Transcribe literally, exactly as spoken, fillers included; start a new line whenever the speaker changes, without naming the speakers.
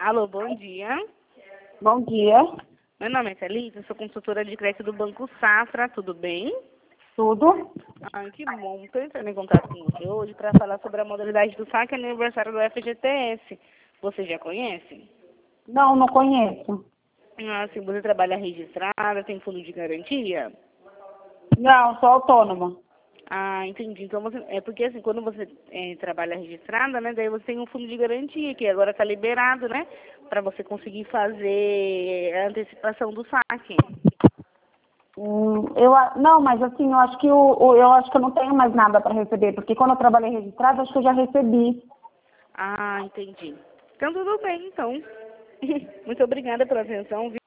Alô, bom dia.
Bom dia.
Meu nome é Thalita, sou consultora de crédito do Banco Safra, tudo bem?
Tudo?
Ah, que bom. Estou entrando em contato com você hoje para falar sobre a modalidade do saque aniversário do F G T S. Você já conhece?
Não, não conheço.
Ah, sim, você trabalha registrada, tem fundo de garantia?
Não, sou autônoma.
Ah, entendi. Então você. É porque assim, quando você é, trabalha registrada, né? Daí você tem um fundo de garantia, que agora está liberado, né? Para você conseguir fazer a antecipação do saque.
Hum, eu, a- não, mas assim, eu acho que o, o- eu acho que eu não tenho mais nada para receber, porque quando eu trabalhei registrada, acho que eu já recebi.
Ah, entendi. Então tudo bem, então. Muito obrigada pela atenção.